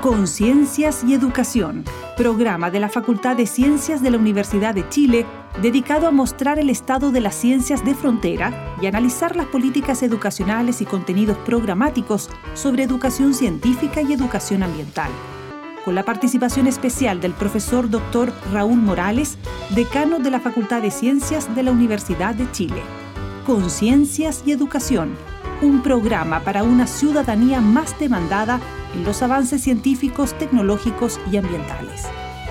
Conciencias y Educación, programa de la Facultad de Ciencias de la Universidad de Chile, dedicado a mostrar el estado de las ciencias de frontera y analizar las políticas educacionales y contenidos programáticos sobre educación científica y educación ambiental. Con la participación especial del profesor Dr. Raúl Morales, decano de la Facultad de Ciencias de la Universidad de Chile. Conciencias y Educación, un programa para una ciudadanía más demandada en los avances científicos, tecnológicos y ambientales.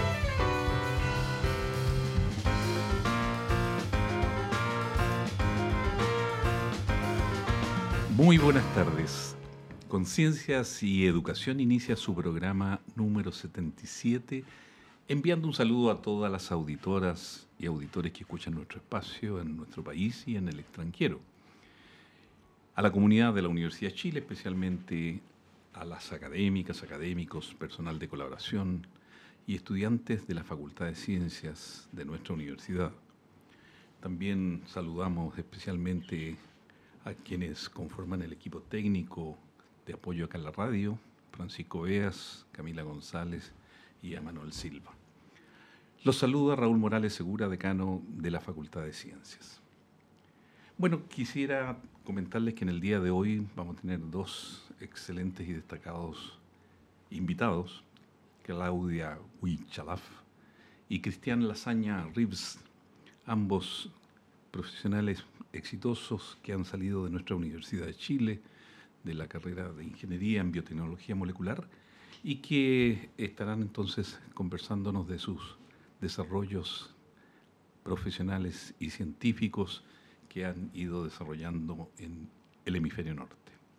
Muy buenas tardes. Conciencias y Educación inicia su programa número 77, enviando un saludo a todas las auditoras y auditores que escuchan nuestro espacio en nuestro país y en el extranjero. A la comunidad de la Universidad de Chile, especialmente a las académicas, académicos, personal de colaboración y estudiantes de la Facultad de Ciencias de nuestra universidad. También saludamos especialmente a quienes conforman el equipo técnico de apoyo acá en la radio, Francisco Beas, Camila González y a Manuel Silva. Los saluda Raúl Morales Segura, decano de la Facultad de Ciencias. Bueno, quisiera comentarles que en el día de hoy vamos a tener dos excelentes y destacados invitados, Claudia Huichalaf y Cristian Lasaña Ribs, ambos profesionales exitosos que han salido de nuestra Universidad de Chile, de la carrera de Ingeniería en Biotecnología Molecular, y que estarán entonces conversándonos de sus desarrollos profesionales y científicos que han ido desarrollando en el hemisferio norte.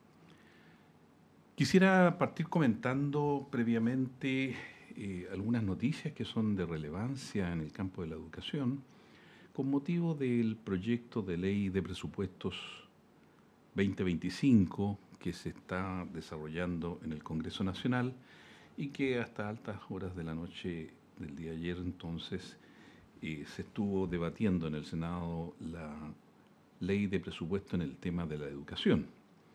Quisiera partir comentando previamente algunas noticias que son de relevancia en el campo de la educación con motivo del proyecto de ley de presupuestos 2025 que se está desarrollando en el Congreso Nacional y que hasta altas horas de la noche del día de ayer entonces se estuvo debatiendo en el Senado la ley de presupuesto en el tema de la educación.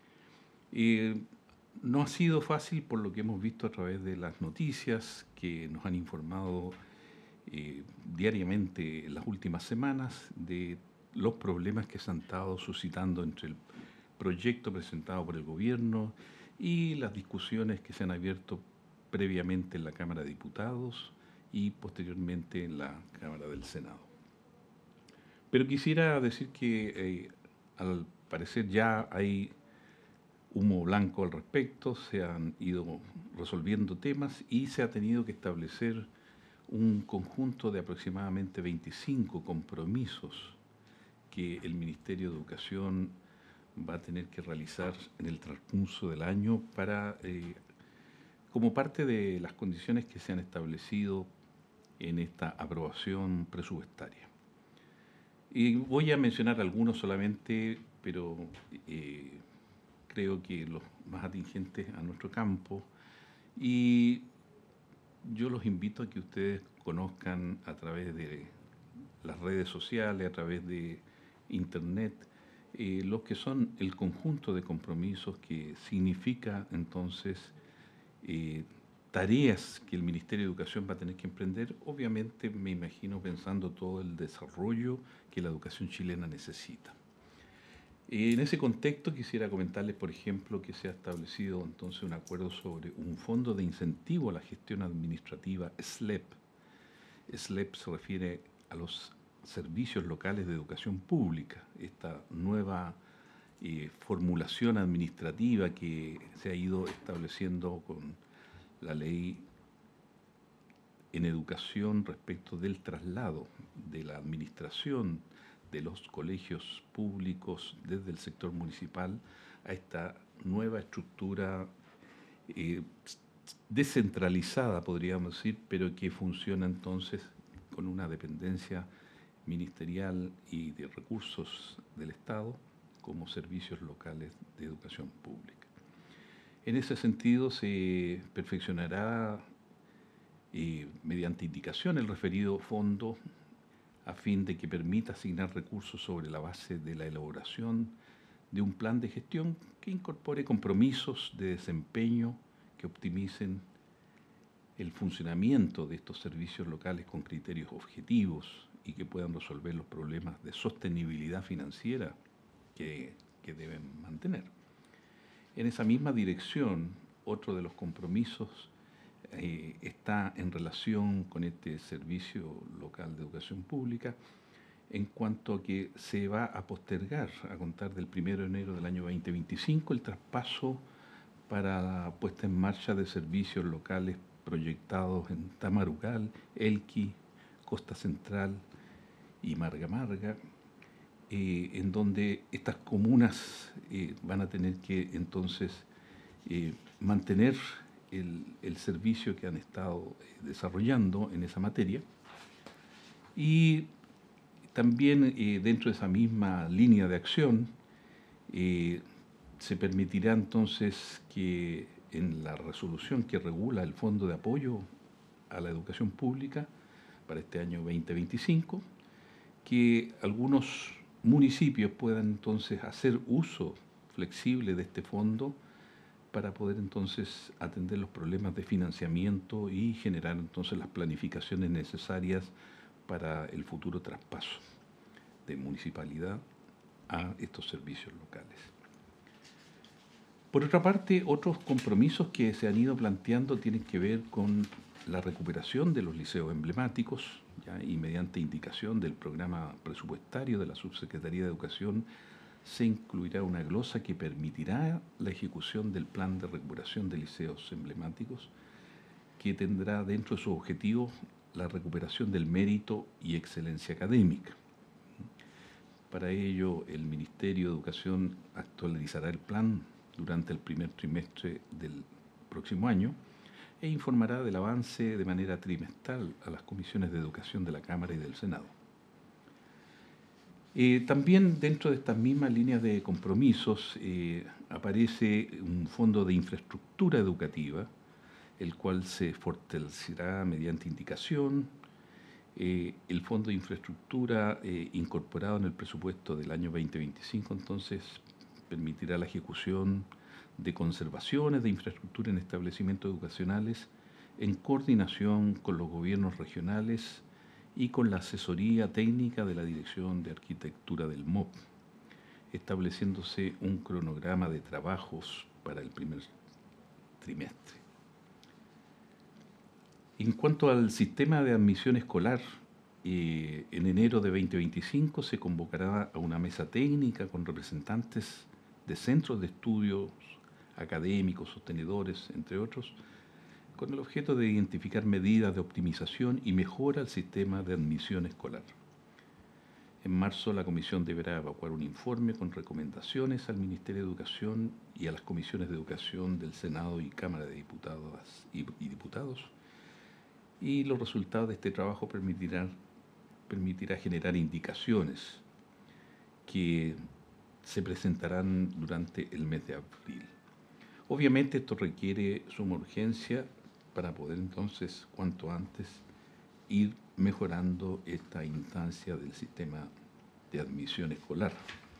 No ha sido fácil por lo que hemos visto a través de las noticias que nos han informado diariamente en las últimas semanas de los problemas que se han estado suscitando entre el proyecto presentado por el gobierno y las discusiones que se han abierto previamente en la Cámara de Diputados y posteriormente en la Cámara del Senado. Pero quisiera decir que al parecer ya hay humo blanco al respecto, se han ido resolviendo temas y se ha tenido que establecer un conjunto de aproximadamente 25 compromisos que el Ministerio de Educación va a tener que realizar en el transcurso del año para, como parte de las condiciones que se han establecido en esta aprobación presupuestaria. Y voy a mencionar algunos solamente, pero creo que los más atingentes a nuestro campo. Y yo los invito a que ustedes conozcan a través de las redes sociales, a través de Internet, lo que son el conjunto de compromisos que significa entonces tareas que el Ministerio de Educación va a tener que emprender, obviamente me imagino pensando todo el desarrollo que la educación chilena necesita. En ese contexto quisiera comentarles, por ejemplo, que se ha establecido entonces un acuerdo sobre un fondo de incentivo a la gestión administrativa SLEP. SLEP se refiere a los servicios locales de educación pública, esta nueva formulación administrativa que se ha ido estableciendo con la ley en educación respecto del traslado de la administración de los colegios públicos desde el sector municipal a esta nueva estructura descentralizada, podríamos decir, pero que funciona entonces con una dependencia ministerial y de recursos del Estado como servicios locales de educación pública. En ese sentido se perfeccionará mediante indicación el referido fondo a fin de que permita asignar recursos sobre la base de la elaboración de un plan de gestión que incorpore compromisos de desempeño que optimicen el funcionamiento de estos servicios locales con criterios objetivos y que puedan resolver los problemas de sostenibilidad financiera que deben mantener. En esa misma dirección, otro de los compromisos está en relación con este servicio local de educación pública, en cuanto a que se va a postergar a contar del 1 de enero del año 2025 el traspaso para la puesta en marcha de servicios locales proyectados en Tamarugal, Elqui, Costa Central y Marga Marga, en donde estas comunas van a tener que entonces mantener el servicio que han estado desarrollando en esa materia. Y también dentro de esa misma línea de acción se permitirá entonces que en la resolución que regula el Fondo de Apoyo a la Educación Pública para este año 2025, que algunos municipios puedan entonces hacer uso flexible de este fondo para poder entonces atender los problemas de financiamiento y generar entonces las planificaciones necesarias para el futuro traspaso de municipalidad a estos servicios locales. Por otra parte, otros compromisos que se han ido planteando tienen que ver con la recuperación de los liceos emblemáticos, ¿ya? Y mediante indicación del programa presupuestario de la Subsecretaría de Educación se incluirá una glosa que permitirá la ejecución del plan de recuperación de liceos emblemáticos, que tendrá dentro de sus objetivos la recuperación del mérito y excelencia académica. Para ello, el Ministerio de Educación actualizará el plan durante el primer trimestre del próximo año e informará del avance de manera trimestral a las comisiones de educación de la Cámara y del Senado. También dentro de estas mismas líneas de compromisos aparece un fondo de infraestructura educativa, el cual se fortalecerá mediante indicación. El fondo de infraestructura incorporado en el presupuesto del año 2025, entonces, permitirá la ejecución de conservaciones de infraestructura en establecimientos educacionales en coordinación con los gobiernos regionales y con la asesoría técnica de la Dirección de Arquitectura del MOP, estableciéndose un cronograma de trabajos para el primer trimestre. En cuanto al sistema de admisión escolar, en enero de 2025 se convocará a una mesa técnica con representantes de centros de estudios académicos, sostenedores, entre otros, con el objeto de identificar medidas de optimización y mejora al sistema de admisión escolar. En marzo, la Comisión deberá evacuar un informe con recomendaciones al Ministerio de Educación y a las comisiones de educación del Senado y Cámara de Diputadas y Diputados, y los resultados de este trabajo permitirá generar indicaciones que se presentarán durante el mes de abril. Obviamente esto requiere suma urgencia para poder entonces, cuanto antes, ir mejorando esta instancia del sistema de admisión escolar.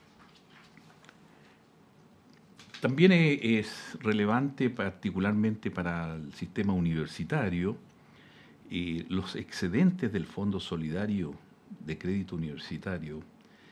También es relevante, particularmente para el sistema universitario, los excedentes del Fondo Solidario de Crédito Universitario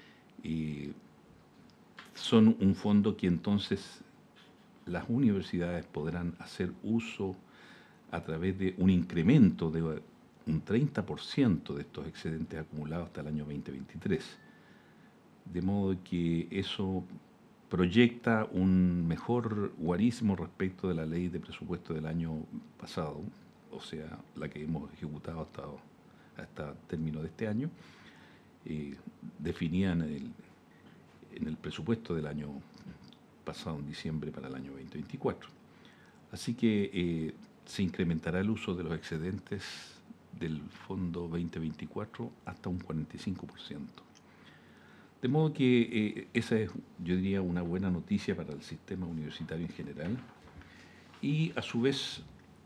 son un fondo que entonces las universidades podrán hacer uso a través de un incremento de un 30% de estos excedentes acumulados hasta el año 2023. De modo que eso proyecta un mejor guarismo respecto de la ley de presupuesto del año pasado, o sea, la que hemos ejecutado hasta término de este año, definían en el presupuesto del año pasado, en diciembre, para el año 2024. Así que se incrementará el uso de los excedentes del Fondo 2024 hasta un 45%. De modo que esa es, yo diría, una buena noticia para el sistema universitario en general. Y a su vez,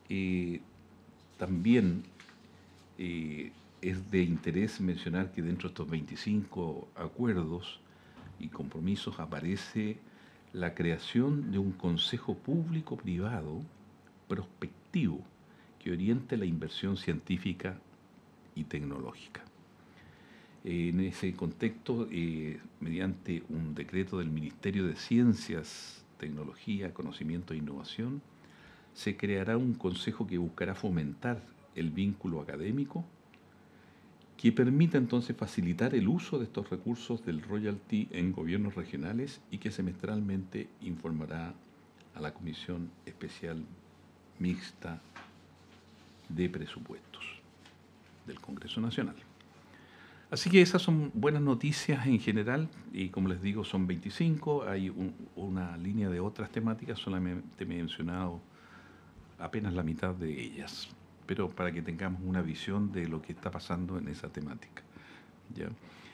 también es de interés mencionar que dentro de estos 25 acuerdos y compromisos aparece la creación de un consejo público-privado prospectivo que oriente la inversión científica y tecnológica. En ese contexto, mediante un decreto del Ministerio de Ciencias, Tecnología, Conocimiento e Innovación, se creará un consejo que buscará fomentar el vínculo académico, que permita entonces facilitar el uso de estos recursos del royalty en gobiernos regionales y que semestralmente informará a la Comisión Especial Mixta de Presupuestos del Congreso Nacional. Así que esas son buenas noticias en general y como les digo son 25, hay una línea de otras temáticas, solamente me he mencionado apenas la mitad de ellas, pero para que tengamos una visión de lo que está pasando en esa temática. ¿Ya?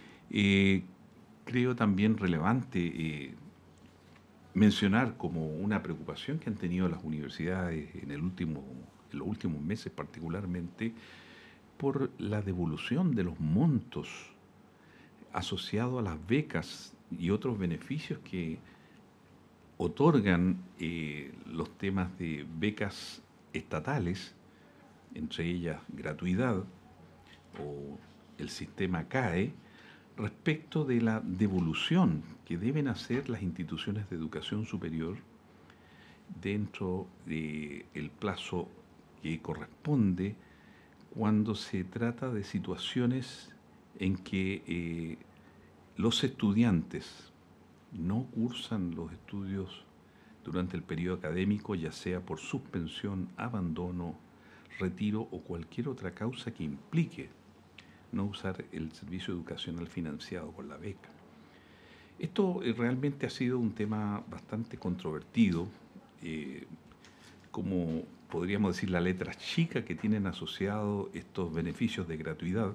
Creo también relevante mencionar como una preocupación que han tenido las universidades en los últimos meses particularmente, por la devolución de los montos asociados a las becas y otros beneficios que otorgan los temas de becas estatales, entre ellas gratuidad o el sistema CAE, respecto de la devolución que deben hacer las instituciones de educación superior dentro del plazo que corresponde cuando se trata de situaciones en que los estudiantes no cursan los estudios durante el periodo académico, ya sea por suspensión, abandono, retiro o cualquier otra causa que implique no usar el servicio educacional financiado con la beca. Esto realmente ha sido un tema bastante controvertido, como podríamos decir la letra chica que tienen asociado estos beneficios de gratuidad,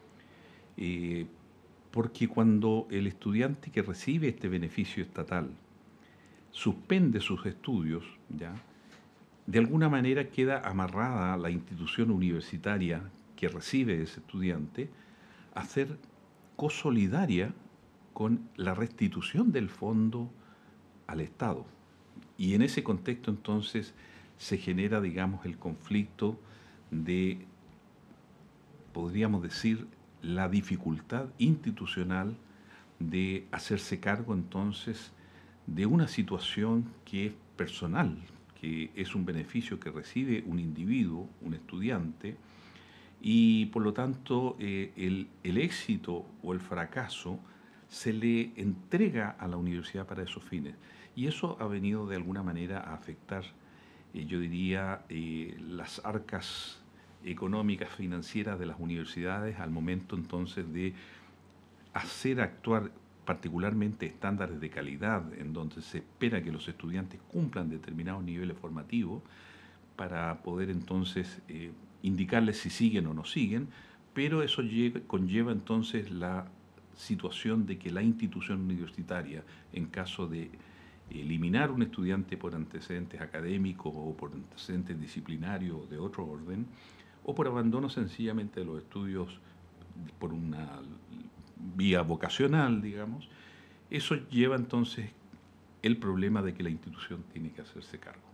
porque cuando el estudiante que recibe este beneficio estatal suspende sus estudios, ¿ya?, de alguna manera queda amarrada la institución universitaria que recibe ese estudiante a ser consolidaria con la restitución del fondo al Estado. Y en ese contexto entonces se genera, digamos, el conflicto de, podríamos decir, la dificultad institucional de hacerse cargo entonces de una situación que es personal, que es un beneficio que recibe un individuo, un estudiante, y por lo tanto el éxito o el fracaso se le entrega a la universidad para esos fines. Y eso ha venido de alguna manera a afectar, yo diría, las arcas económicas, financieras de las universidades al momento entonces de hacer actuar particularmente estándares de calidad, en donde se espera que los estudiantes cumplan determinados niveles formativos para poder entonces indicarles si siguen o no siguen, pero eso conlleva entonces la situación de que la institución universitaria, en caso de eliminar un estudiante por antecedentes académicos o por antecedentes disciplinarios de otro orden, o por abandono sencillamente de los estudios por una vía vocacional, digamos, eso lleva entonces el problema de que la institución tiene que hacerse cargo.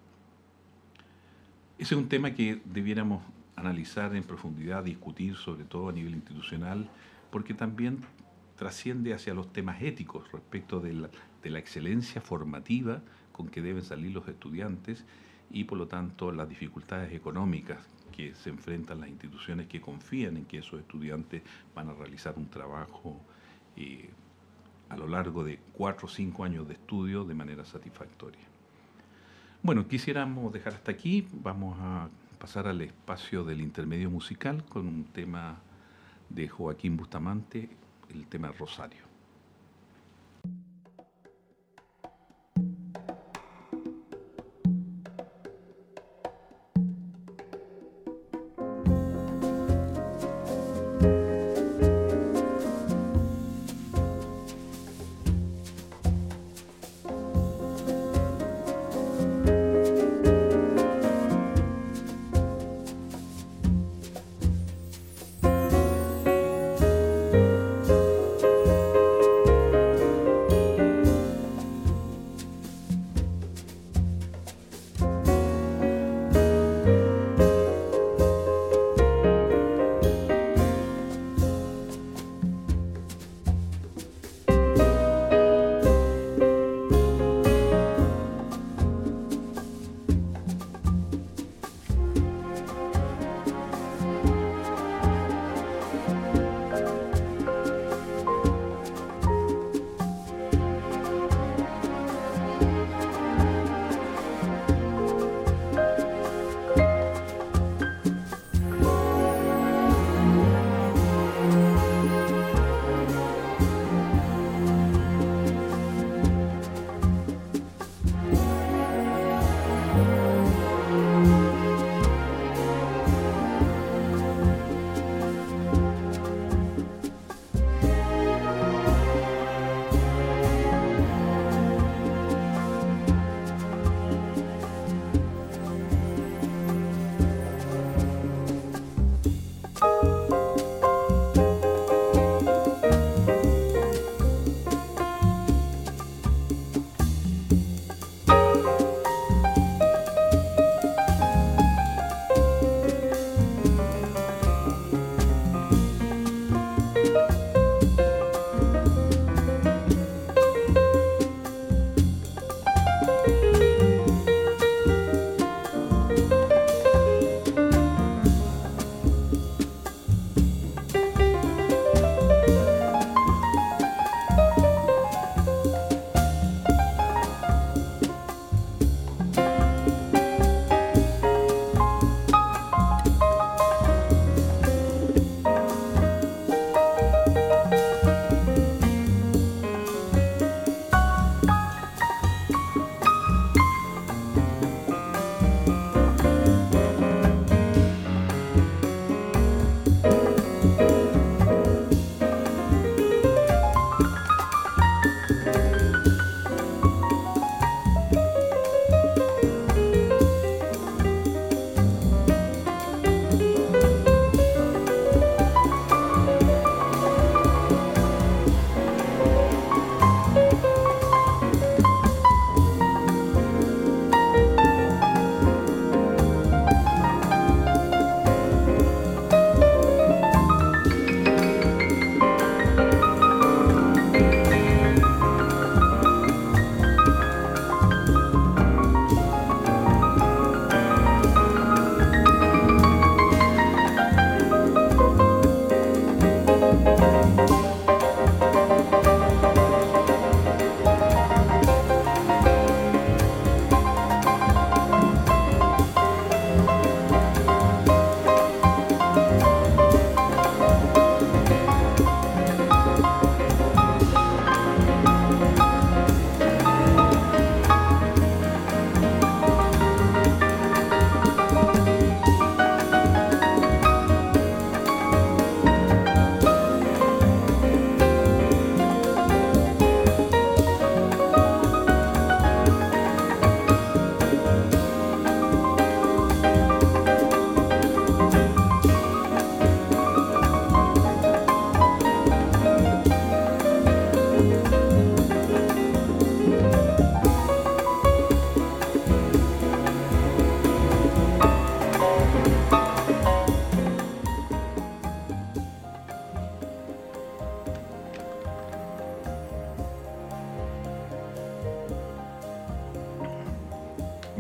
Ese es un tema que debiéramos analizar en profundidad, discutir sobre todo a nivel institucional, porque también trasciende hacia los temas éticos respecto de la excelencia formativa con que deben salir los estudiantes y por lo tanto las dificultades económicas que se enfrentan las instituciones que confían en que esos estudiantes van a realizar un trabajo a lo largo de 4 o 5 años de estudio de manera satisfactoria. Bueno, quisiéramos dejar hasta aquí. Vamos a pasar al espacio del intermedio musical con un tema de Joaquín Bustamante, el tema Rosario.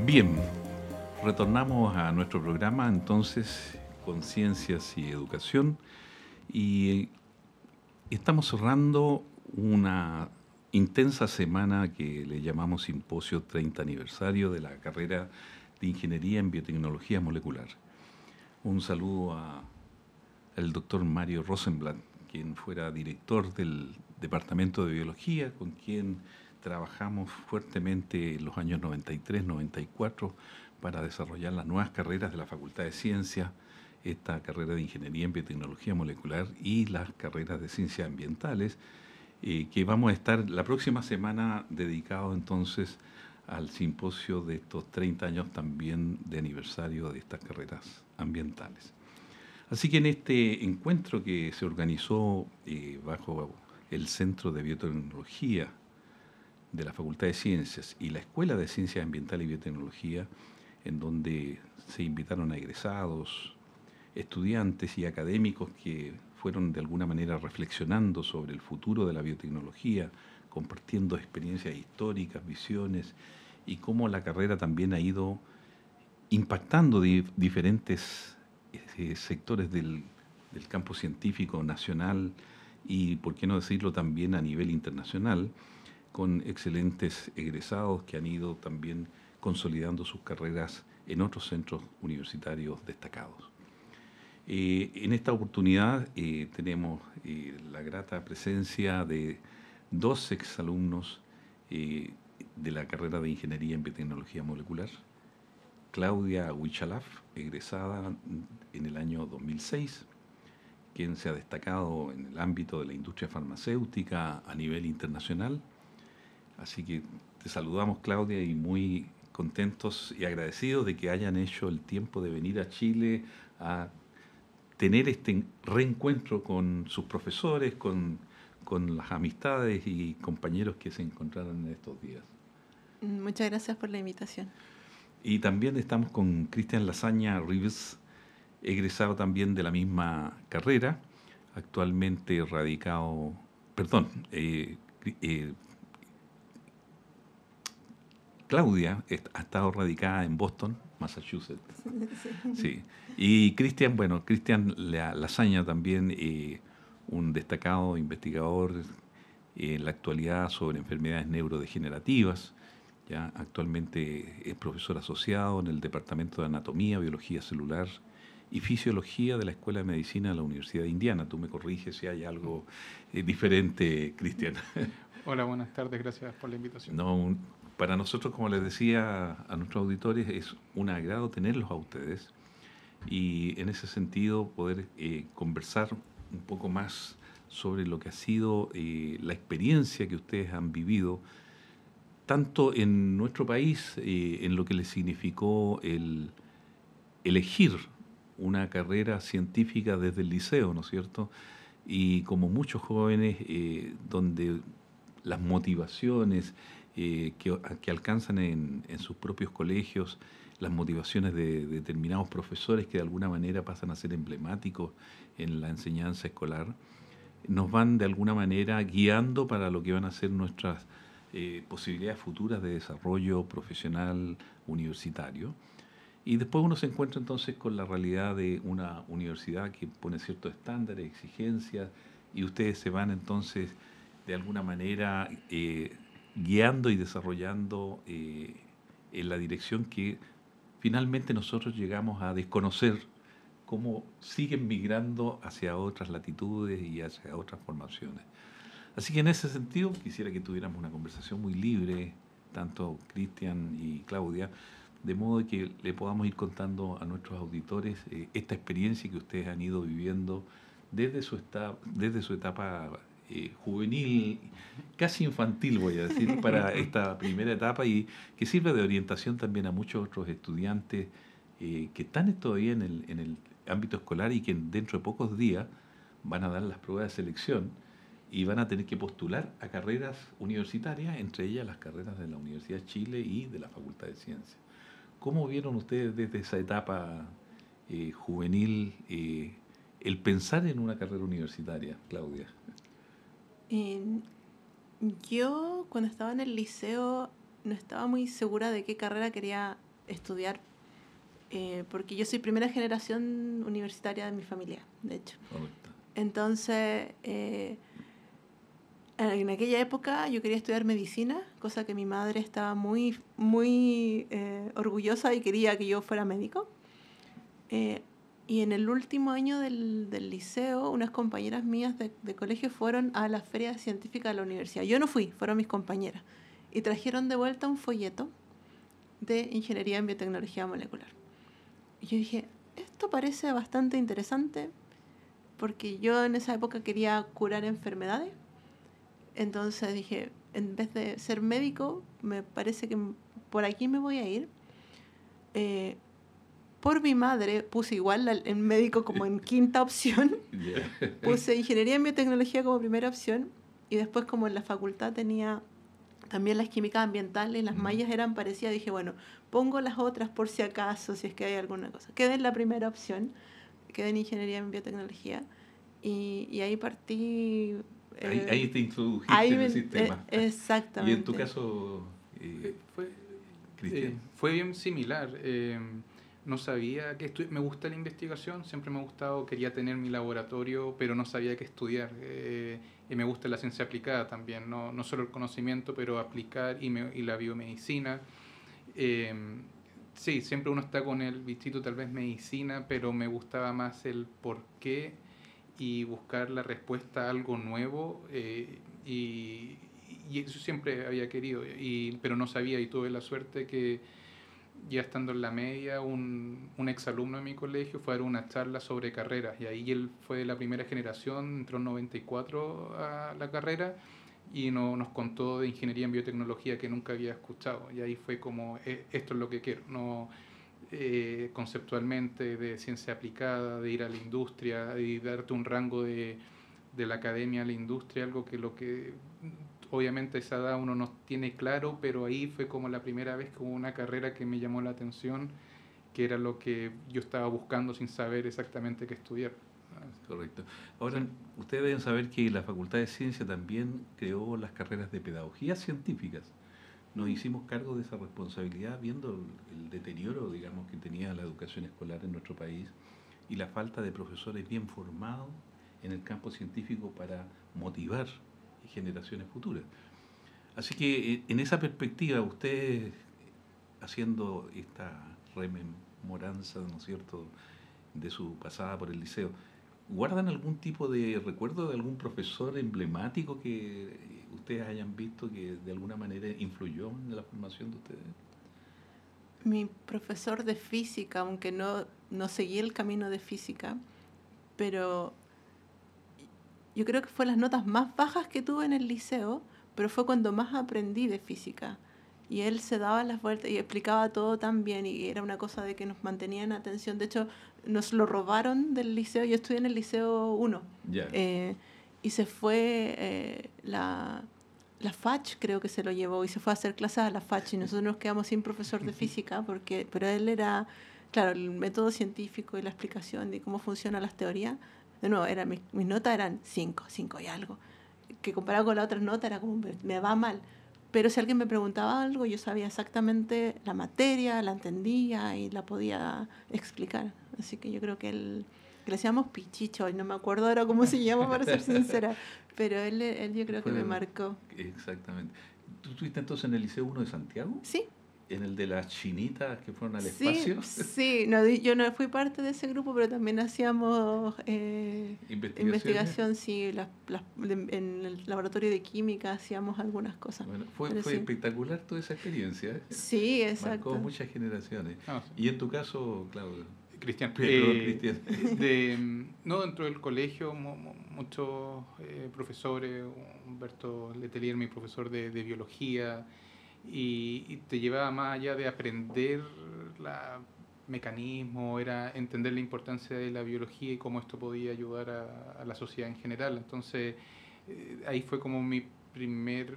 Bien, retornamos a nuestro programa entonces con Ciencias y Educación y estamos cerrando una intensa semana que le llamamos Simposio 30 Aniversario de la carrera de Ingeniería en Biotecnología Molecular. Un saludo al doctor Mario Rosenblatt, quien fuera director del Departamento de Biología, con quien trabajamos fuertemente en los años 93, 94 para desarrollar las nuevas carreras de la Facultad de Ciencias, esta carrera de Ingeniería en Biotecnología Molecular y las carreras de Ciencias Ambientales, que vamos a estar la próxima semana dedicados entonces al simposio de estos 30 años también de aniversario de estas carreras ambientales. Así que en este encuentro que se organizó bajo el Centro de Biotecnología de la Facultad de Ciencias y la Escuela de Ciencias Ambientales y Biotecnología, en donde se invitaron a egresados, estudiantes y académicos que fueron de alguna manera reflexionando sobre el futuro de la biotecnología, compartiendo experiencias históricas, visiones y cómo la carrera también ha ido impactando diferentes sectores del campo científico nacional y, por qué no decirlo, también a nivel internacional, con excelentes egresados que han ido también consolidando sus carreras en otros centros universitarios destacados. En esta oportunidad tenemos la grata presencia de dos exalumnos de la carrera de Ingeniería en Biotecnología Molecular, Claudia Huichalaf, egresada en el año 2006, quien se ha destacado en el ámbito de la industria farmacéutica a nivel internacional. Así que te saludamos, Claudia, y muy contentos y agradecidos de que hayan hecho el tiempo de venir a Chile a tener este reencuentro con sus profesores, con las amistades y compañeros que se encontraron en estos días. Muchas gracias por la invitación. Y también estamos con Cristian Lasaña Rives, egresado también de la misma carrera, actualmente radicado, Claudia ha estado radicada en Boston, Massachusetts. Sí. Y Cristian, Cristian Lasaña también, un destacado investigador en la actualidad sobre enfermedades neurodegenerativas. Ya actualmente es profesor asociado en el Departamento de Anatomía, Biología Celular y Fisiología de la Escuela de Medicina de la Universidad de Indiana. Tú me corriges si hay algo diferente, Cristian. Hola, buenas tardes, gracias por la invitación. No, para nosotros, como les decía a nuestros auditores, es un agrado tenerlos a ustedes y en ese sentido poder conversar un poco más sobre lo que ha sido la experiencia que ustedes han vivido tanto en nuestro país, en lo que les significó el elegir una carrera científica desde el liceo, ¿no es cierto? Y como muchos jóvenes, donde las motivaciones que alcanzan en sus propios colegios, las motivaciones de determinados profesores que de alguna manera pasan a ser emblemáticos en la enseñanza escolar, nos van de alguna manera guiando para lo que van a ser nuestras posibilidades futuras de desarrollo profesional universitario. Y después uno se encuentra entonces con la realidad de una universidad que pone ciertos estándares, exigencias, y ustedes se van entonces de alguna manera guiando y desarrollando en la dirección que finalmente nosotros llegamos a desconocer, cómo siguen migrando hacia otras latitudes y hacia otras formaciones. Así que en ese sentido quisiera que tuviéramos una conversación muy libre, tanto Cristian y Claudia, de modo que le podamos ir contando a nuestros auditores esta experiencia que ustedes han ido viviendo desde su etapa juvenil, casi infantil voy a decir, para esta primera etapa y que sirve de orientación también a muchos otros estudiantes que están todavía en el ámbito escolar y que dentro de pocos días van a dar las pruebas de selección y van a tener que postular a carreras universitarias, entre ellas las carreras de la Universidad de Chile y de la Facultad de Ciencias. ¿Cómo vieron ustedes desde esa etapa juvenil el pensar en una carrera universitaria, Claudia? Yo cuando estaba en el liceo no estaba muy segura de qué carrera quería estudiar, porque yo soy primera generación universitaria de mi familia, de hecho. Correcto. Entonces, en aquella época yo quería estudiar medicina, cosa que mi madre estaba muy, muy orgullosa y quería que yo fuera médico. Y en el último año del liceo, unas compañeras mías de colegio fueron a la feria científica de la universidad. Yo no fui, fueron mis compañeras. Y trajeron de vuelta un folleto de ingeniería en biotecnología molecular. Y yo dije, esto parece bastante interesante, porque yo en esa época quería curar enfermedades. Entonces dije, en vez de ser médico, me parece que por aquí me voy a ir. Por mi madre puse igual el médico como en quinta opción. Puse ingeniería en biotecnología como primera opción. Y después, como en la facultad tenía también las químicas ambientales, las mallas eran parecidas, dije, bueno, pongo las otras por si acaso, si es que hay alguna cosa. Quedé en la primera opción, quedé en ingeniería en biotecnología. Y ahí partí. Ahí te introdujiste en el sistema. Exactamente. Y en tu caso, Cristian. Fue bien similar. No sabía me gusta la investigación, siempre me ha gustado, quería tener mi laboratorio, pero no sabía qué estudiar. Y me gusta la ciencia aplicada también, no solo el conocimiento, pero aplicar y la biomedicina. Sí, siempre uno está con el bichito tal vez medicina, pero me gustaba más el por qué y buscar la respuesta a algo nuevo, y eso siempre había querido, pero no sabía, y tuve la suerte que ya estando en la media, un exalumno de mi colegio fue a dar una charla sobre carreras, y ahí él fue de la primera generación, entró en 94 a la carrera, y nos contó de ingeniería en biotecnología que nunca había escuchado, y ahí fue como, esto es lo que quiero, no conceptualmente de ciencia aplicada, de ir a la industria y darte un rango de la academia a la industria, algo que lo que obviamente a esa edad uno no tiene claro, pero ahí fue como la primera vez que hubo una carrera que me llamó la atención, que era lo que yo estaba buscando sin saber exactamente qué estudiar. Correcto. Ahora, ustedes deben saber que la Facultad de Ciencia también creó las carreras de pedagogía científicas. Nos hicimos cargo de esa responsabilidad viendo el deterioro, digamos, que tenía la educación escolar en nuestro país y la falta de profesores bien formados en el campo científico para motivar generaciones futuras. Así que en esa perspectiva, ustedes haciendo esta rememoranza, ¿no es cierto?, de su pasada por el liceo, ¿guardan algún tipo de recuerdo de algún profesor emblemático que ustedes hayan visto que de alguna manera influyó en la formación de ustedes? Mi profesor de física, aunque no seguí el camino de física, pero yo creo que fue las notas más bajas que tuve en el liceo, pero fue cuando más aprendí de física. Y él se daba las vueltas y explicaba todo tan bien, y era una cosa de que nos mantenía en atención. De hecho, nos lo robaron del liceo. Yo estudié en el liceo 1. Yeah. Y se fue la FACH, creo que se lo llevó, y se fue a hacer clases a la FACH, y nosotros nos quedamos sin profesor de física, pero él era, claro, el método científico y la explicación de cómo funcionan las teorías. De nuevo, mis notas eran 5 y algo, que comparado con las otras notas era como, me va mal. Pero si alguien me preguntaba algo, yo sabía exactamente la materia, la entendía y la podía explicar. Así que yo creo que le decíamos Pichicho, y no me acuerdo ahora cómo se llama, para ser sincera, pero él yo creo que me marcó. Exactamente. ¿Tú estuviste entonces en el Liceo 1 de Santiago? Sí. ¿En el de las chinitas que fueron al espacio? Sí, yo no fui parte de ese grupo, pero también hacíamos investigación, sí, en el laboratorio de química hacíamos algunas cosas. Bueno, fue espectacular toda esa experiencia. Sí, exacto. Marcó muchas generaciones. Sí. Y en tu caso, Claudio. Cristian. Cristian. Dentro del colegio, muchos profesores, Humberto Letelier, mi profesor de biología, y te llevaba más allá de aprender mecanismo, era entender la importancia de la biología y cómo esto podía ayudar a la sociedad en general. Entonces, ahí fue como mi primer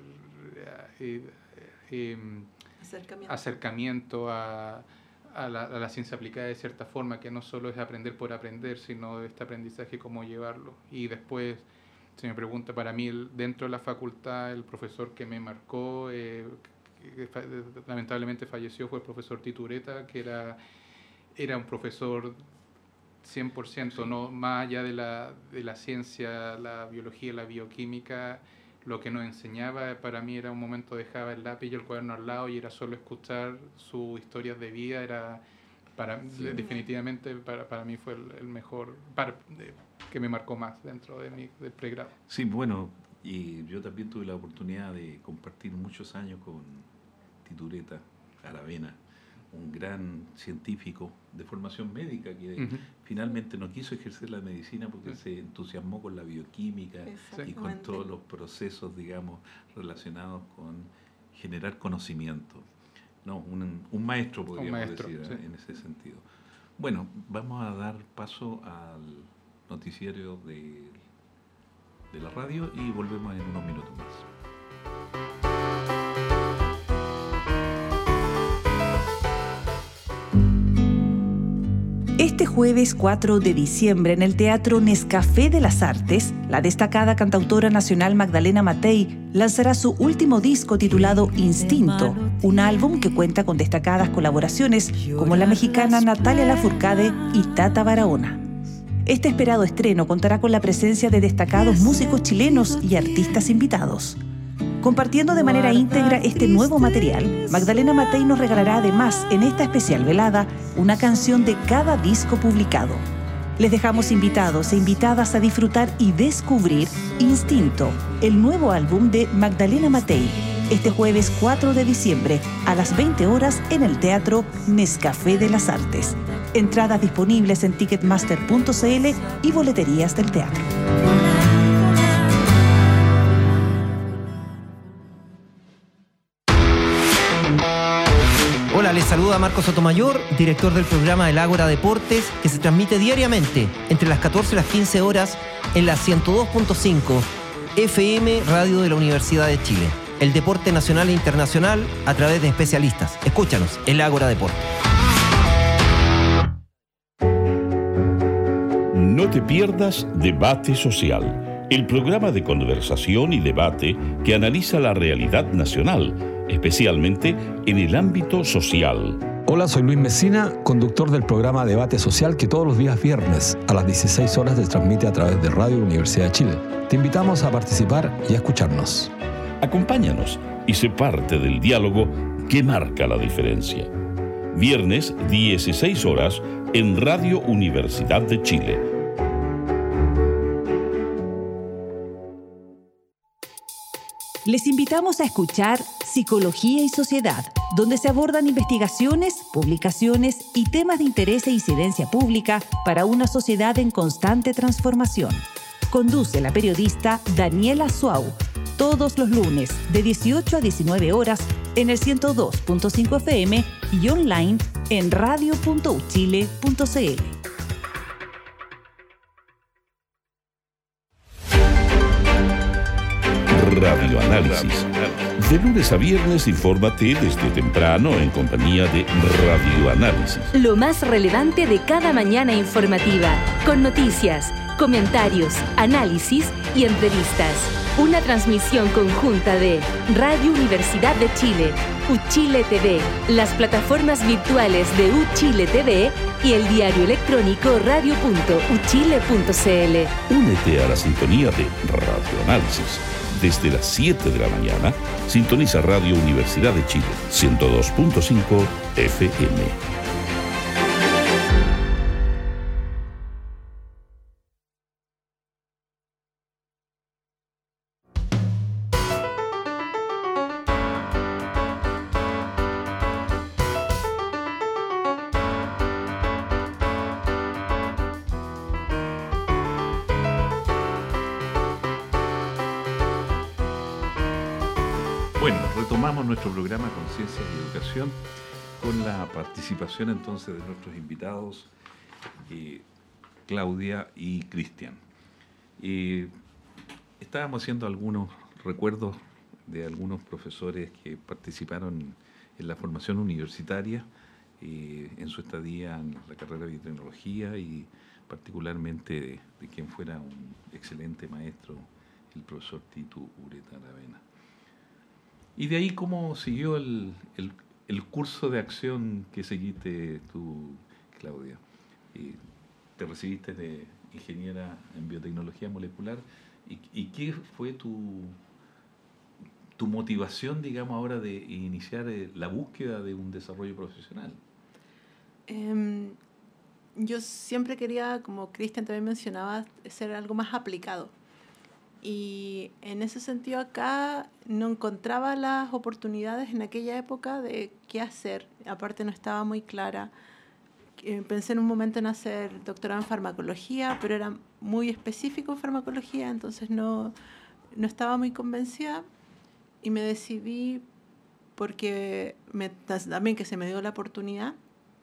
acercamiento a la ciencia aplicada, de cierta forma, que no solo es aprender por aprender, sino este aprendizaje, cómo llevarlo. Y después, se me pregunta, para mí, dentro de la facultad, el profesor que me marcó, lamentablemente falleció, fue el profesor Tito Ureta, que era un profesor 100%, sí. No, más allá de la ciencia, la biología, la bioquímica, lo que nos enseñaba para mí era un momento, dejaba el lápiz y el cuaderno al lado y era solo escuchar sus historias de vida, definitivamente para mí fue el mejor, que me marcó más dentro del pregrado. Sí, bueno, y yo también tuve la oportunidad de compartir muchos años con Tito Ureta Aravena, un gran científico de formación médica que finalmente no quiso ejercer la medicina porque se entusiasmó con la bioquímica y con todos los procesos, digamos, relacionados con generar conocimiento. No, un maestro, podríamos decir, sí. En ese sentido. Bueno, vamos a dar paso al noticiario de la radio y volvemos en unos minutos más. Este jueves 4 de diciembre en el Teatro Nescafé de las Artes, la destacada cantautora nacional Magdalena Matei lanzará su último disco titulado Instinto, un álbum que cuenta con destacadas colaboraciones como la mexicana Natalia Lafourcade y Tata Barahona. Este esperado estreno contará con la presencia de destacados músicos chilenos y artistas invitados. Compartiendo de manera íntegra este nuevo material, Magdalena Matei nos regalará además en esta especial velada una canción de cada disco publicado. Les dejamos invitados e invitadas a disfrutar y descubrir Instinto, el nuevo álbum de Magdalena Matei, este jueves 4 de diciembre a las 20 horas en el Teatro Nescafé de las Artes. Entradas disponibles en ticketmaster.cl y boleterías del teatro. Hola, les saluda Marco Sotomayor, director del programa El Ágora Deportes, que se transmite diariamente entre las 14 y las 15 horas en la 102.5 FM Radio de la Universidad de Chile. El deporte nacional e internacional a través de especialistas. Escúchanos, El Ágora Deportes. No te pierdas Debate Social, el programa de conversación y debate que analiza la realidad nacional, especialmente en el ámbito social. Hola, soy Luis Mesina, conductor del programa Debate Social que todos los días viernes a las 16 horas se transmite a través de Radio Universidad de Chile. Te invitamos a participar y a escucharnos. Acompáñanos y sé parte del diálogo que marca la diferencia. Viernes, 16 horas, en Radio Universidad de Chile. Les invitamos a escuchar Psicología y Sociedad, donde se abordan investigaciones, publicaciones y temas de interés e incidencia pública para una sociedad en constante transformación. Conduce la periodista Daniela Suau, todos los lunes de 18 a 19 horas en el 102.5 FM y online en radio.uchile.cl. Radioanálisis. De lunes a viernes, infórmate desde temprano en compañía de Radioanálisis. Lo más relevante de cada mañana informativa, con noticias, comentarios, análisis y entrevistas. Una transmisión conjunta de Radio Universidad de Chile, Uchile TV, las plataformas virtuales de Uchile TV y el diario electrónico radio.uchile.cl. Únete a la sintonía de Radioanálisis. Desde las 7 de la mañana, sintoniza Radio Universidad de Chile, 102.5 FM. Nuestro programa Conciencia y Educación con la participación entonces de nuestros invitados Claudia y Cristian. Estábamos haciendo algunos recuerdos de algunos profesores que participaron en la formación universitaria en su estadía en la carrera de biotecnología y particularmente de quien fuera un excelente maestro, el profesor Tito Ureta Aravena. ¿Y de ahí cómo siguió el curso de acción que seguiste tú, Claudia? Te recibiste de ingeniera en biotecnología molecular. ¿Y qué fue tu motivación, digamos, ahora de iniciar la búsqueda de un desarrollo profesional? Yo siempre quería, como Cristian también mencionaba, ser algo más aplicado. Y en ese sentido acá no encontraba las oportunidades en aquella época de qué hacer. Aparte no estaba muy clara. Pensé en un momento en hacer doctorado en farmacología, pero era muy específico en farmacología, entonces no estaba muy convencida. Y me decidí, porque también que se me dio la oportunidad,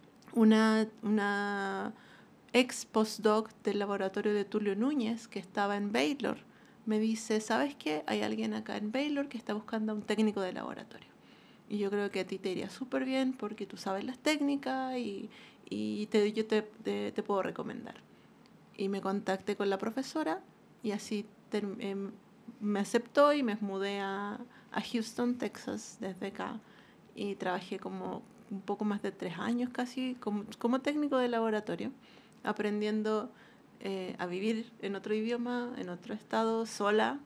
una ex postdoc del laboratorio de Tulio Núñez, que estaba en Baylor, me dice, ¿sabes qué? Hay alguien acá en Baylor que está buscando a un técnico de laboratorio. Y yo creo que a ti te iría súper bien porque tú sabes las técnicas y yo te puedo recomendar. Y me contacté con la profesora y así me aceptó y me mudé a Houston, Texas, desde acá. Y trabajé como un poco más de 3 años casi como técnico de laboratorio, aprendiendo a vivir en otro idioma, en otro estado, sola.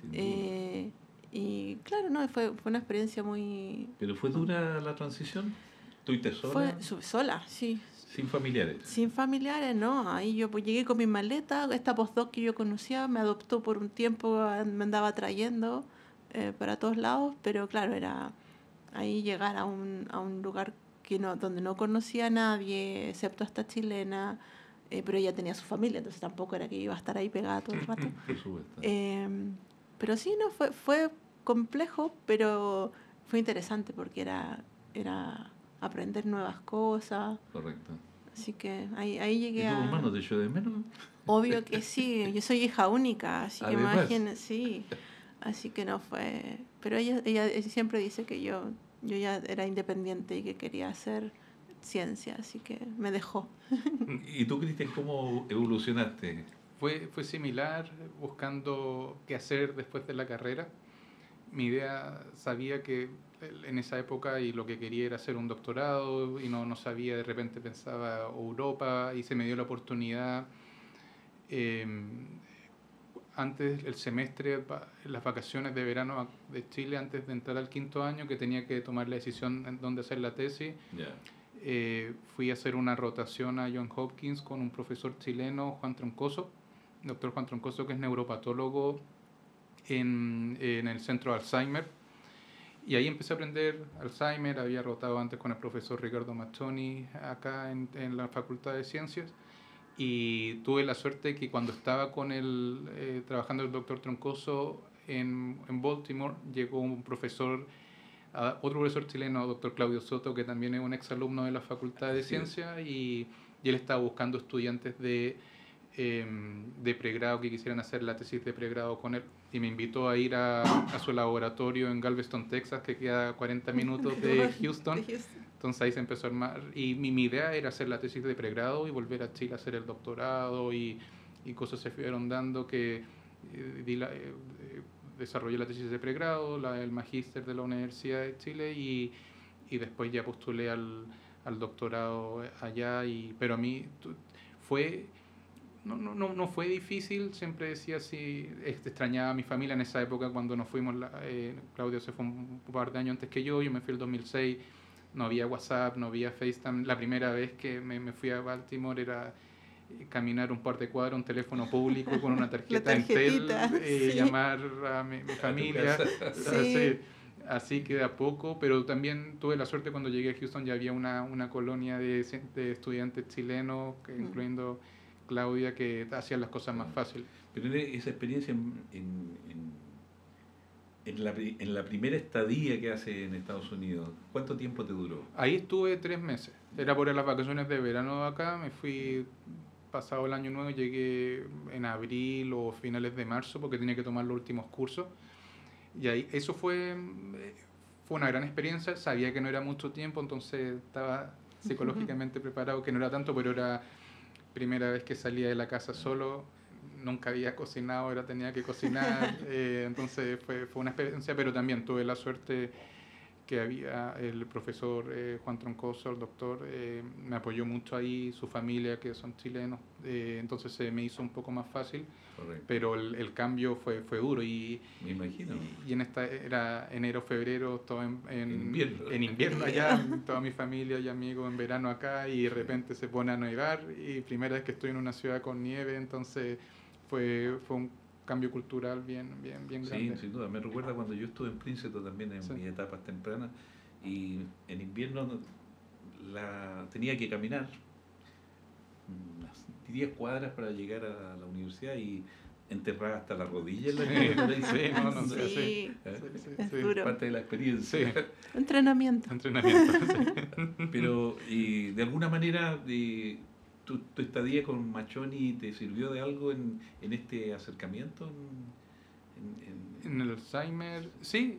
Y claro, no, fue una experiencia muy... ¿Pero fue dura la transición? ¿Estuviste sola? Fue sola, sí. ¿Sin familiares? Sin familiares, no. Ahí yo pues llegué con mi maleta, esta postdoc que yo conocía me adoptó por un tiempo, me andaba trayendo para todos lados, pero claro, era ahí llegar a un lugar donde no conocía a nadie, excepto a esta chilena, pero ella tenía su familia, entonces tampoco era que iba a estar ahí pegada todo el rato. Por supuesto. Pero sí, no, fue complejo, pero fue interesante porque era aprender nuevas cosas. Correcto. Así que ahí llegué a... ¿Y tu hermano te echó de menos? Obvio que sí, yo soy hija única, así que imagínense, sí. Así que no fue... Pero ella siempre dice que yo ya era independiente y que quería hacer ciencia, así que me dejó. ¿Y tú, Cristian, cómo evolucionaste? Fue similar, buscando qué hacer después de la carrera. Mi idea, sabía que en esa época y lo que quería era hacer un doctorado y no sabía, de repente pensaba Europa y se me dio la oportunidad antes el semestre, las vacaciones de verano de Chile, antes de entrar al 5º año, que tenía que tomar la decisión en dónde hacer la tesis. Fui a hacer una rotación a Johns Hopkins con un profesor chileno, Juan Troncoso, doctor Juan Troncoso, que es neuropatólogo en el centro de Alzheimer. Y ahí empecé a aprender Alzheimer. Había rotado antes con el profesor Ricardo Machoni acá en la Facultad de Ciencias. Y tuve la suerte que cuando estaba con él, trabajando el doctor Troncoso en Baltimore, llegó un profesor, otro profesor chileno, doctor Claudio Soto, que también es un exalumno de la Facultad de Ciencias, y él estaba buscando estudiantes de pregrado que quisieran hacer la tesis de pregrado con él, y me invitó a ir a su laboratorio en Galveston, Texas, que queda a 40 minutos de Houston. Entonces ahí se empezó a armar, y mi idea era hacer la tesis de pregrado y volver a Chile a hacer el doctorado, y cosas se fueron dando que desarrollé la tesis de pregrado, el magíster de la Universidad de Chile, y después ya postulé al doctorado allá, pero a mí fue... No fue difícil, siempre decía así, extrañaba a mi familia en esa época cuando nos fuimos, Claudio se fue un par de años antes que yo me fui el 2006, no había WhatsApp, no había FaceTime. La primera vez que me fui a Baltimore era caminar un par de cuadras, un teléfono público con una tarjeta Entel, llamar a mi familia, así que de a poco, pero también tuve la suerte cuando llegué a Houston, ya había una colonia de estudiantes chilenos, incluyendo Claudia, que hacían las cosas más fáciles. Pero esa experiencia en la primera estadía que hace en Estados Unidos, ¿cuánto tiempo te duró? Ahí estuve 3 meses. Era por las vacaciones de verano acá. Me fui pasado el año nuevo, llegué en abril o finales de marzo porque tenía que tomar los últimos cursos. Y ahí eso fue una gran experiencia. Sabía que no era mucho tiempo, entonces estaba psicológicamente preparado, que no era tanto, pero era primera vez que salía de la casa solo. nunca había cocinado, ahora tenía que cocinar, entonces fue una experiencia, pero también tuve la suerte que había el profesor Juan Troncoso, el doctor, me apoyó mucho ahí, su familia, que son chilenos, entonces se me hizo un poco más fácil. Correcto. Pero el cambio fue duro y me imagino. Y en esta era enero, febrero, todo en invierno allá, toda mi familia y amigos en verano acá, y de repente se pone a nevar, y primera vez que estoy en una ciudad con nieve, entonces fue un cambio cultural bien grande. Sí, sin duda. Me recuerda cuando yo estuve en Princeton también en mis etapas tempranas, y en invierno tenía que caminar unas 10 cuadras para llegar a la universidad y enterrada hasta la rodilla en la nieve. Es duro. Parte de la experiencia. Sí. Entrenamiento. Pero y de alguna manera tu estadía con Machoni te sirvió de algo en este acercamiento en el Alzheimer. Sí,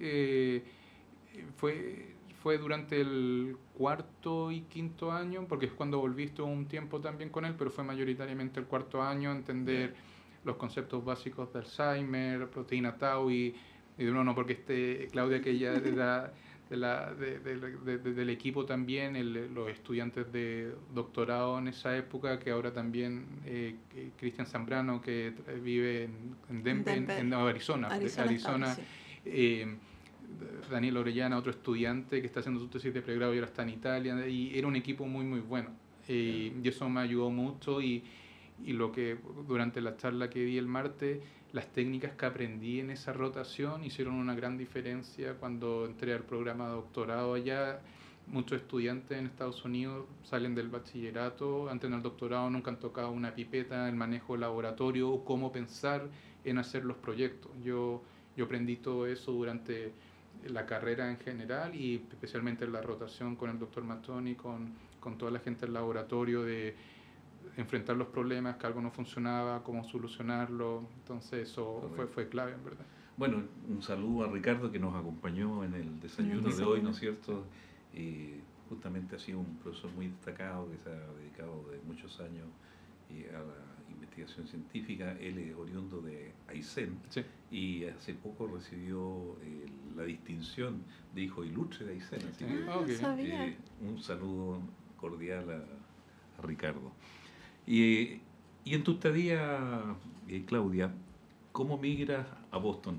fue durante el cuarto y quinto año, porque es cuando volví, estuve un tiempo también con él, pero fue mayoritariamente el cuarto año, entender los conceptos básicos de Alzheimer, proteína tau, y de uno no, porque Claudia, que ella era del equipo también, los estudiantes de doctorado en esa época, que ahora también Cristian Zambrano, que vive en Denver, en Arizona. Sí. Daniel Orellana, otro estudiante que está haciendo su tesis de pregrado y ahora está en Italia, y era un equipo muy bueno, y eso me ayudó mucho, y lo que durante la charla que di el martes, las técnicas que aprendí en esa rotación hicieron una gran diferencia cuando entré al programa de doctorado allá. Muchos estudiantes en Estados Unidos salen del bachillerato, entran al doctorado, nunca han tocado una pipeta, el manejo de laboratorio o cómo pensar en hacer los proyectos. Yo aprendí todo eso durante la carrera en general, y especialmente en la rotación con el doctor Machoni, con toda la gente del laboratorio, de enfrentar los problemas, que algo no funcionaba, cómo solucionarlo. Entonces eso fue clave, en verdad. Bueno, un saludo a Ricardo, que nos acompañó en el desayuno de hoy, ¿no es cierto? Justamente ha sido un profesor muy destacado que se ha dedicado de muchos años a la investigación científica. Él es oriundo de Aysén, sí, y hace poco recibió la distinción de hijo ilustre de Aysén, así que un saludo cordial a Ricardo. Y en tu estadía, Claudia, ¿cómo migras a Boston?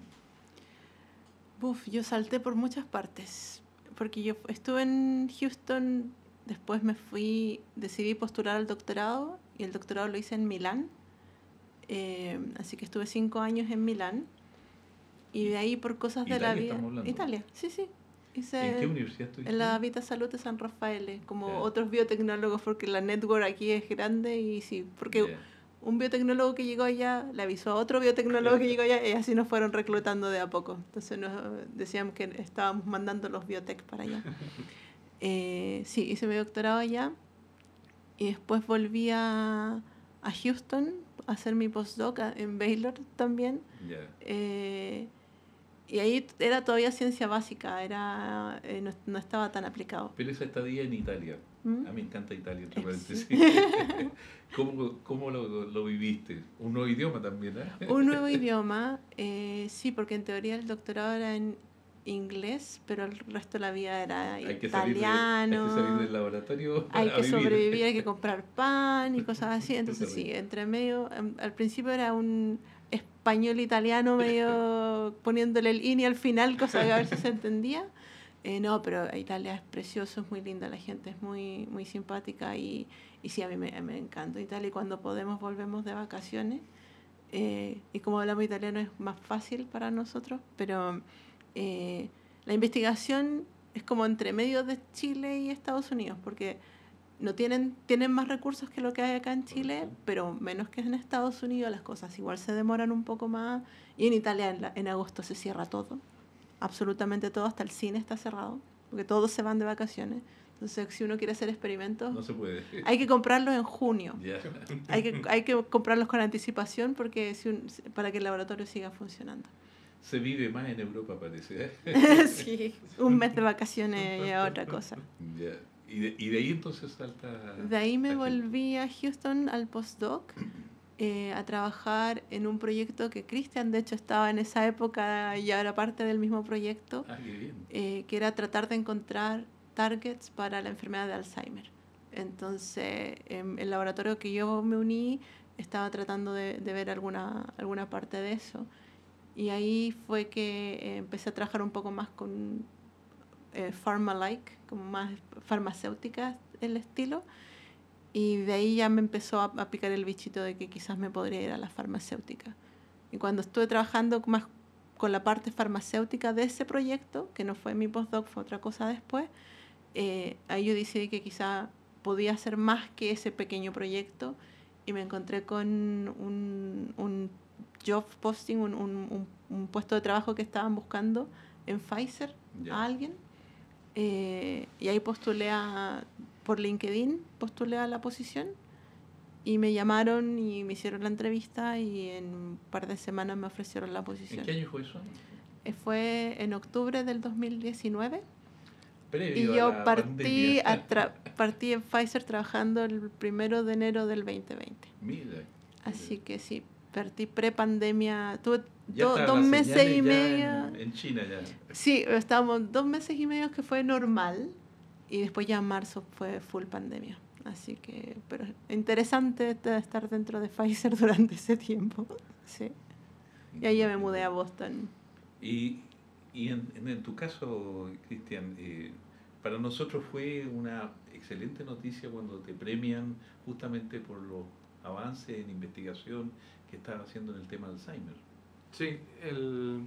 Yo salté por muchas partes, porque yo estuve en Houston, después decidí postular al doctorado, y el doctorado lo hice en Milán, así que estuve 5 años en Milán, y de ahí por cosas de la vida... Italia, sí. ¿En qué universidad estuviste? En la Vita Salud de San Rafael, como otros biotecnólogos, porque la network aquí es grande, y sí, porque un biotecnólogo que llegó allá le avisó a otro biotecnólogo que llegó allá, y así nos fueron reclutando de a poco. Entonces nos decían que estábamos mandando los biotech para allá. Sí, hice mi doctorado allá, y después volví a Houston a hacer mi postdoc en Baylor también. Y ahí era todavía ciencia básica, no estaba tan aplicado. Pero esa estadía en Italia, a mí me encanta Italia, entre paréntesis. ¿Cómo lo viviste? ¿Un nuevo idioma también? Un nuevo idioma, sí, porque en teoría el doctorado era en inglés, pero el resto de la vida era italiano. Hay que salir del laboratorio. Hay que sobrevivir, hay que comprar pan y cosas así. Entonces sí, entre medio, al principio era un español-italiano medio poniéndole el ini al final, cosa que a ver si se entendía. No, pero Italia es precioso, es muy linda, la gente es muy, muy simpática, y sí, a mí me encanta Italia, y cuando podemos volvemos de vacaciones, y como hablamos italiano es más fácil para nosotros, pero la investigación es como entre medio de Chile y Estados Unidos, porque tienen más recursos que lo que hay acá en Chile, pero menos que en Estados Unidos. Las cosas igual se demoran un poco más, y en Italia en agosto se cierra todo, absolutamente todo, hasta el cine está cerrado, porque todos se van de vacaciones. Entonces, si uno quiere hacer experimentos, no se puede. Hay que comprarlos en junio. Hay que comprarlos con anticipación, porque para que el laboratorio siga funcionando. Se vive más en Europa, parece. Sí, un mes de vacaciones y otra cosa. ¿Y de ahí entonces salta? De ahí me volví a Houston al postdoc, a trabajar en un proyecto que Cristian, de hecho, estaba en esa época y ahora parte del mismo proyecto, Qué bien. que era tratar de encontrar targets para la enfermedad de Alzheimer. Entonces, el laboratorio que yo me uní estaba tratando de ver alguna parte de eso. Y ahí fue que empecé a trabajar un poco más con pharma-like, como más farmacéutica el estilo. Y de ahí ya me empezó a picar el bichito de que quizás me podría ir a la farmacéutica. Y cuando estuve trabajando más con la parte farmacéutica de ese proyecto, que no fue mi postdoc, fue otra cosa después, ahí yo decidí que quizás podía hacer más que ese pequeño proyecto y me encontré con un job posting, un puesto de trabajo que estaban buscando en Pfizer a alguien. Y ahí por LinkedIn postulé a la posición y me llamaron y me hicieron la entrevista y en un par de semanas me ofrecieron la posición. ¿En qué año fue eso? Fue en octubre del 2019. Previo y yo a la partí en Pfizer trabajando el 1 de enero del 2020. Mira. Así que sí, partí pre-pandemia. Tuve Ya 2 meses y medio. En China ya. Sí, estábamos 2 meses y medio que fue normal y después ya en marzo fue full pandemia. Así que, pero interesante estar dentro de Pfizer durante ese tiempo. Sí. Y ahí ya me mudé a Boston. Y en tu caso, Cristian, para nosotros fue una excelente noticia cuando te premian justamente por los avances en investigación que estás haciendo en el tema de Alzheimer. Sí, el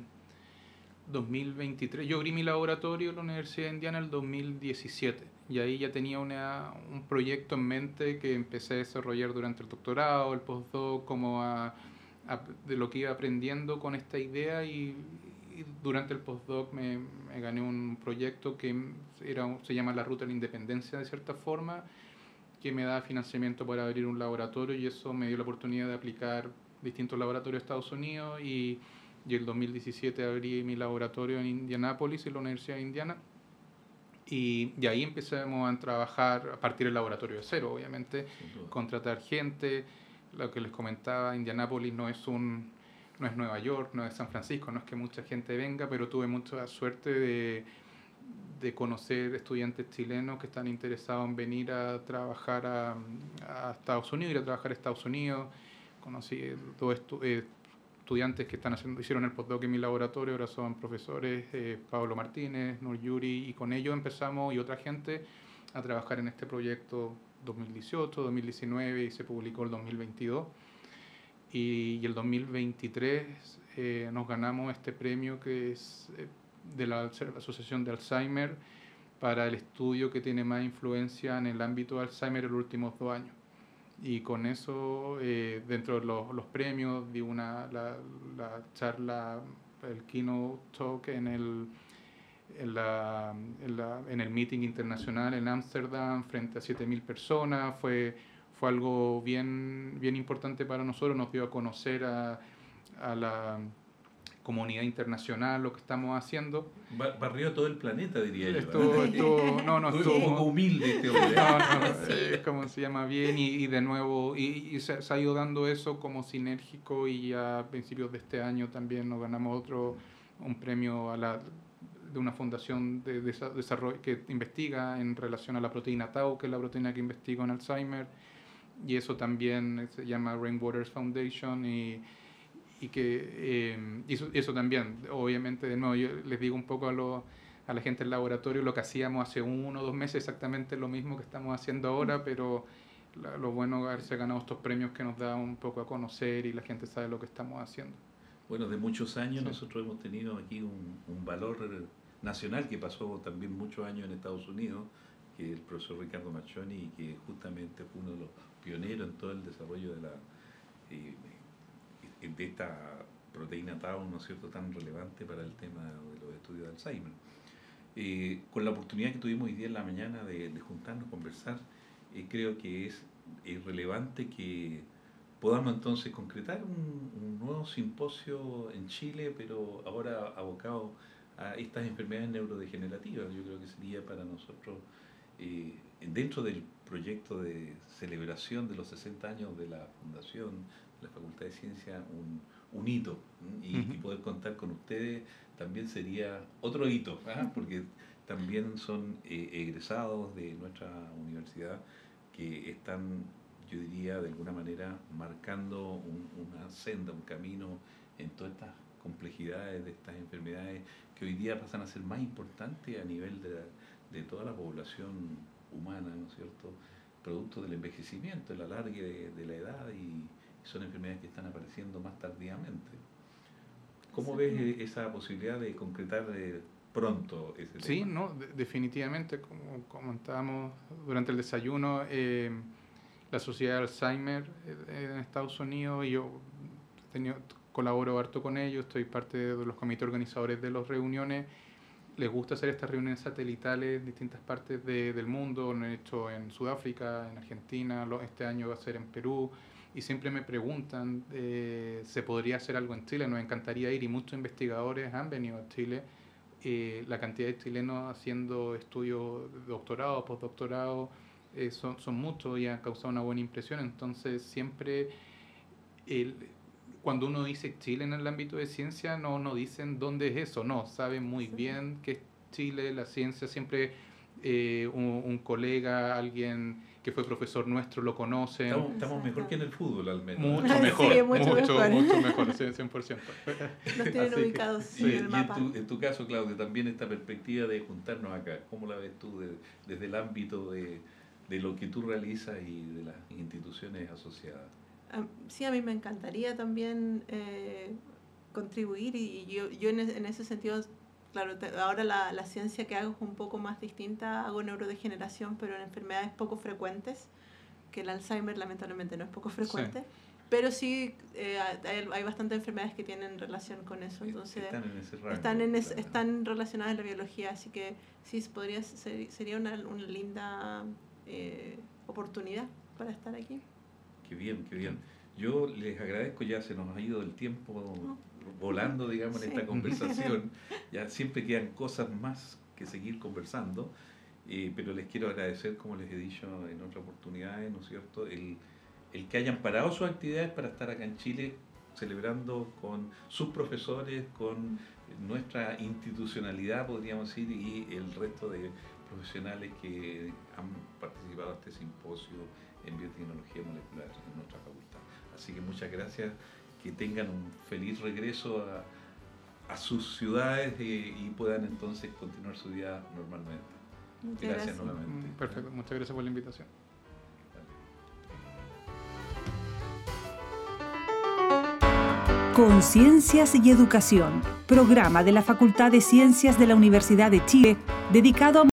2023. Yo abrí mi laboratorio en la Universidad de Indiana el 2017 y ahí ya tenía un proyecto en mente que empecé a desarrollar durante el doctorado, el postdoc, como de lo que iba aprendiendo con esta idea y durante el postdoc me gané un proyecto que se llama la Ruta de la Independencia de cierta forma, que me da financiamiento para abrir un laboratorio y eso me dio la oportunidad de aplicar distintos laboratorios de Estados Unidos y el 2017 abrí mi laboratorio en Indianápolis, en la Universidad de Indiana, y ahí empezamos a trabajar a partir del laboratorio de cero, obviamente, contratar gente. Lo que les comentaba, Indianápolis no es Nueva York, no es San Francisco, no es que mucha gente venga, pero tuve mucha suerte de conocer estudiantes chilenos que están interesados en venir a trabajar a Estados Unidos, ir a trabajar a Estados Unidos. Conocí dos estudiantes que hicieron el postdoc en mi laboratorio, ahora son profesores, Pablo Martínez, Nur Yuri, y con ellos empezamos, y otra gente, a trabajar en este proyecto 2018, 2019 y se publicó el 2022. Y el 2023 nos ganamos este premio que es de la Asociación de Alzheimer para el estudio que tiene más influencia en el ámbito de Alzheimer en los últimos 2 años. Y con eso, dentro de los premios, di la charla, el keynote talk en el meeting internacional en Ámsterdam frente a 7.000 personas. Fue algo bien importante para nosotros, nos dio a conocer a la comunidad internacional lo que estamos haciendo. Barrió todo el planeta, diría yo. Estuvo un poco humilde este hombre. Como se llama bien, y de nuevo, y se ha ido dando eso como sinérgico, y a principios de este año también nos ganamos un premio de una fundación de desarrollo que investiga en relación a la proteína Tau, que es la proteína que investiga en Alzheimer, y eso también se llama Rainwaters Foundation, y que eso también, obviamente, de nuevo, yo les digo un poco a la gente del laboratorio lo que hacíamos hace 1 o 2 meses, exactamente lo mismo que estamos haciendo ahora, pero lo bueno es haberse ganado estos premios que nos da un poco a conocer y la gente sabe lo que estamos haciendo. Bueno, de muchos años nosotros hemos tenido aquí un valor nacional que pasó también muchos años en Estados Unidos, que es el profesor Ricardo Machoni, que justamente fue uno de los pioneros en todo el desarrollo de esta proteína Tau, ¿no es cierto?, tan relevante para el tema de los estudios de Alzheimer. Con la oportunidad que tuvimos hoy día en la mañana de juntarnos, conversar, creo que es relevante que podamos entonces concretar un nuevo simposio en Chile, pero ahora abocado a estas enfermedades neurodegenerativas. Yo creo que sería para nosotros, dentro del proyecto de celebración de los 60 años de la Fundación la Facultad de Ciencias un hito, y poder contar con ustedes también sería otro hito, porque también son egresados de nuestra universidad que están, yo diría, de alguna manera marcando una senda, un camino en todas estas complejidades de estas enfermedades que hoy día pasan a ser más importantes a nivel de toda la población humana, ¿no es cierto?, producto del envejecimiento, el alargue de la edad, y son enfermedades que están apareciendo más tardíamente. ¿Cómo ves esa posibilidad de concretar pronto ese tema? Sí, no, definitivamente, como comentábamos durante el desayuno, la Sociedad de Alzheimer en Estados Unidos, y yo colaboro harto con ellos, estoy parte de los comités organizadores de las reuniones. Les gusta hacer estas reuniones satelitales en distintas partes del mundo. Lo han hecho en Sudáfrica, en Argentina, este año va a ser en Perú, y siempre me preguntan, ¿se podría hacer algo en Chile? Nos encantaría ir, y muchos investigadores han venido a Chile. La cantidad de chilenos haciendo estudios de doctorado, postdoctorado, son muchos y han causado una buena impresión. Entonces siempre, cuando uno dice Chile en el ámbito de ciencia, no dicen dónde es eso, no, saben muy bien que es Chile, la ciencia. Siempre un colega, alguien que fue profesor nuestro, lo conocen. Estamos mejor que en el fútbol, al menos. Mucho mejor, sí, mucho mejor, 100%. Nos tienen ubicados en el mapa. Y en tu caso, Claudia, también esta perspectiva de juntarnos acá, ¿cómo la ves tú desde el ámbito de lo que tú realizas y de las instituciones asociadas? Sí, a mí me encantaría también contribuir, y yo en ese sentido, claro, ahora la ciencia que hago es un poco más distinta. Hago neurodegeneración, pero en enfermedades poco frecuentes, que el Alzheimer lamentablemente no es poco frecuente. Sí. Pero sí hay bastantes enfermedades que tienen relación con eso, entonces están en ese rango, están relacionadas en la biología, así que sí sería una linda oportunidad para estar aquí. Qué bien, qué bien. Yo les agradezco, ya se nos ha ido el tiempo volando, digamos, en esta conversación. Ya siempre quedan cosas más que seguir conversando, pero les quiero agradecer, como les he dicho en otras oportunidades, ¿no es cierto?, el que hayan parado sus actividades para estar acá en Chile celebrando con sus profesores, con nuestra institucionalidad, podríamos decir, y el resto de profesionales que han participado en este simposio en biotecnología molecular en nuestra facultad. Así que muchas gracias, que tengan un feliz regreso a sus ciudades y puedan entonces continuar su vida normalmente. Muchas gracias nuevamente. Perfecto, muchas gracias por la invitación. Conciencias y Educación, programa de la Facultad de Ciencias de la Universidad de Chile dedicado a